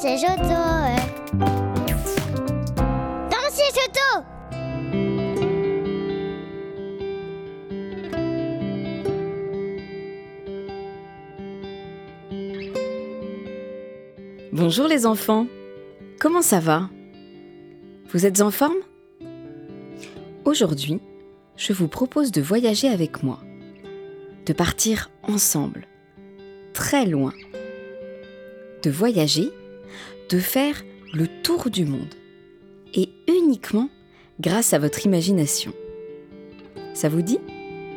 c'est Joto. Dansez, Joto. Bonjour les enfants, comment ça va ? Vous êtes en forme ? Aujourd'hui, je vous propose de voyager avec moi, de partir ensemble, très loin, de voyager, de faire le tour du monde, et uniquement grâce à votre imagination. Ça vous dit ?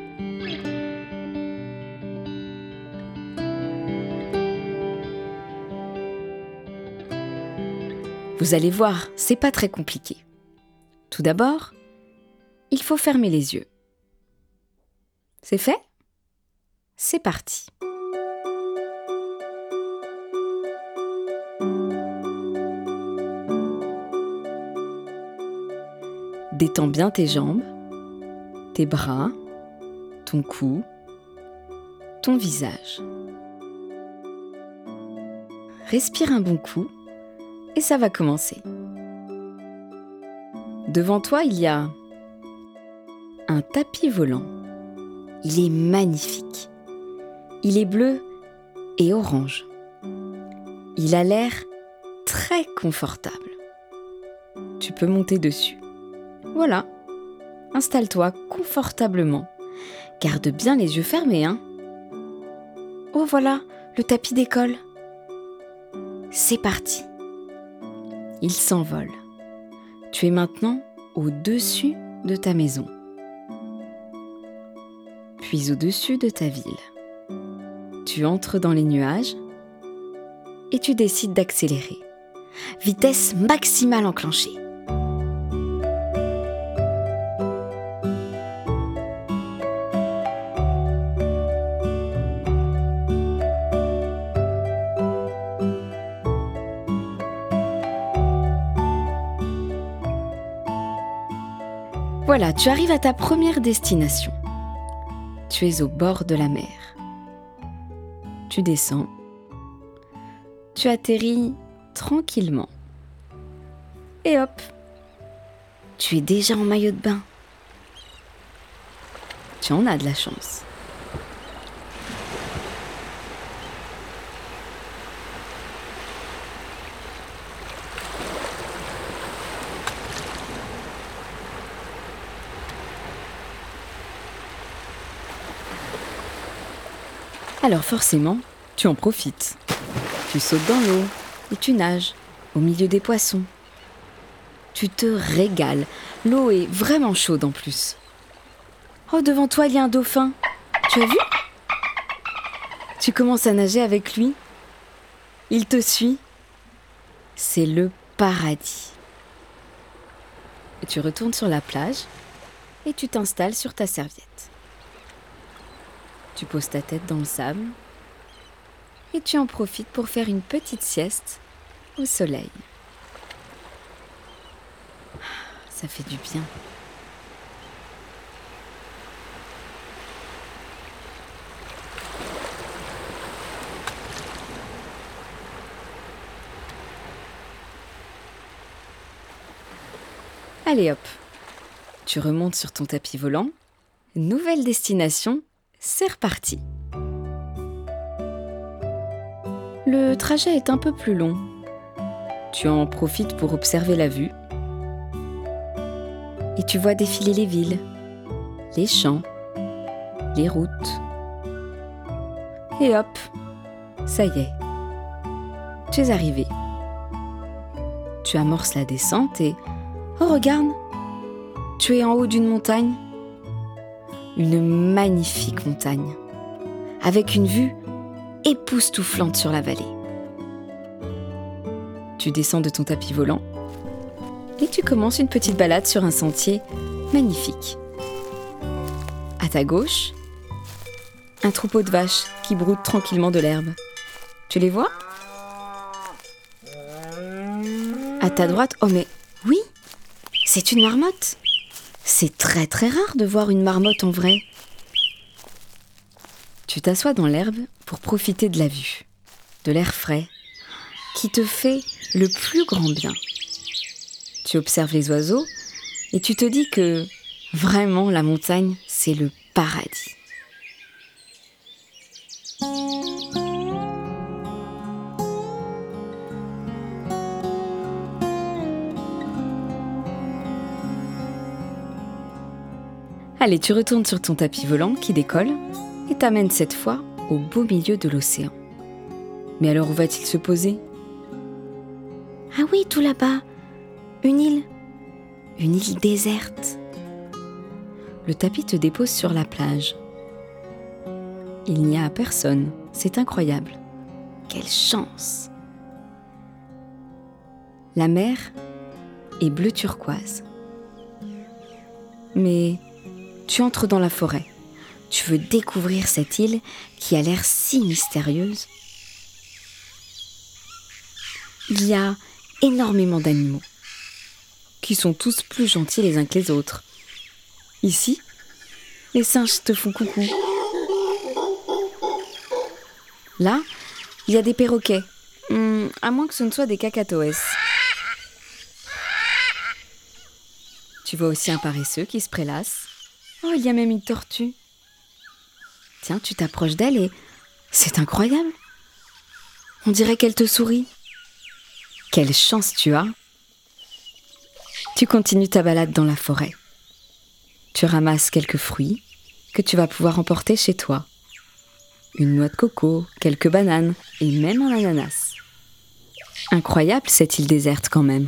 Vous allez voir, c'est pas très compliqué. Tout d'abord, il faut fermer les yeux. C'est fait ? C'est parti. Détends bien tes jambes, tes bras, ton cou, ton visage. Respire un bon coup. Et ça va commencer. Devant toi, il y a un tapis volant. Il est magnifique. Il est bleu et orange. Il a l'air très confortable. Tu peux monter dessus. Voilà. Installe-toi confortablement. Garde bien les yeux fermés, hein. Oh voilà, le tapis décolle. C'est parti. Il s'envole. Tu es maintenant au-dessus de ta maison, puis au-dessus de ta ville. Tu entres dans les nuages et tu décides d'accélérer. Vitesse maximale enclenchée. Voilà, tu arrives à ta première destination. Tu es au bord de la mer. Tu descends. Tu atterris tranquillement. Et hop, tu es déjà en maillot de bain. Tu en as de la chance. Alors forcément, tu en profites. Tu sautes dans l'eau et tu nages au milieu des poissons. Tu te régales. L'eau est vraiment chaude en plus. Oh, devant toi, il y a un dauphin. Tu as vu ? Tu commences à nager avec lui. Il te suit. C'est le paradis. Tu retournes sur la plage et tu t'installes sur ta serviette. Tu poses ta tête dans le sable et tu en profites pour faire une petite sieste au soleil. Ça fait du bien. Allez hop, tu remontes sur ton tapis volant. Nouvelle destination. C'est reparti. Le trajet est un peu plus long. Tu en profites pour observer la vue. Et tu vois défiler les villes, les champs, les routes. Et hop, ça y est, tu es arrivé. Tu amorces la descente et... Oh regarde, tu es en haut d'une montagne. Une magnifique montagne, avec une vue époustouflante sur la vallée. Tu descends de ton tapis volant et tu commences une petite balade sur un sentier magnifique. À ta gauche, un troupeau de vaches qui broutent tranquillement de l'herbe. Tu les vois ? À ta droite, oh mais oui, c'est une marmotte. C'est très très rare de voir une marmotte en vrai. Tu t'assois dans l'herbe pour profiter de la vue, de l'air frais. qui te fait le plus grand bien. Tu observes les oiseaux et tu te dis que vraiment la montagne, c'est le paradis. Allez, tu retournes sur ton tapis volant qui décolle et t'amène cette fois au beau milieu de l'océan. Mais alors où va-t-il se poser ? Ah oui, tout là-bas, une île déserte. Le tapis te dépose sur la plage. Il n'y a personne, c'est incroyable. Quelle chance! La mer est bleu turquoise. Mais tu entres dans la forêt. Tu veux découvrir cette île qui a l'air si mystérieuse. Il y a énormément d'animaux qui sont tous plus gentils les uns que les autres. Ici, les singes te font coucou. Là, il y a des perroquets, à moins que ce ne soit des cacatoès. Tu vois aussi un paresseux qui se prélasse. Oh, il y a même une tortue. Tiens, tu t'approches d'elle et c'est incroyable. On dirait qu'elle te sourit. Quelle chance tu as! Tu continues ta balade dans la forêt. Tu ramasses quelques fruits que tu vas pouvoir emporter chez toi. Une noix de coco, quelques bananes et même un ananas. Incroyable cette île déserte quand même.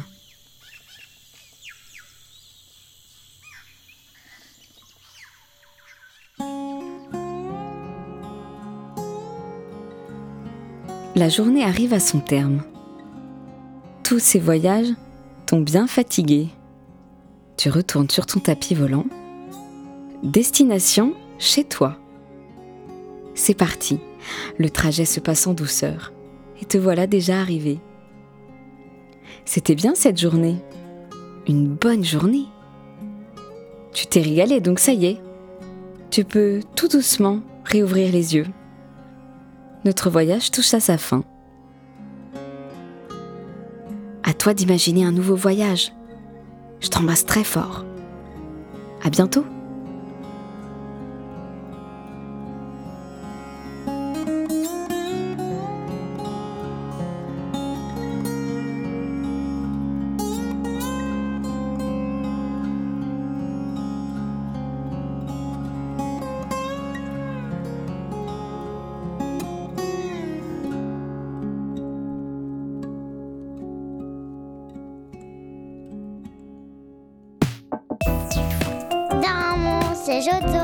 La journée arrive à son terme. Tous ces voyages t'ont bien fatigué. Tu retournes sur ton tapis volant. Destination chez toi. C'est parti. Le trajet se passe en douceur. Et te voilà déjà arrivé. C'était bien cette journée. Une bonne journée. Tu t'es régalé, donc ça y est. Tu peux tout doucement réouvrir les yeux. Notre voyage touche à sa fin. À toi d'imaginer un nouveau voyage. Je t'embrasse très fort. À bientôt. Dans mon siège auto.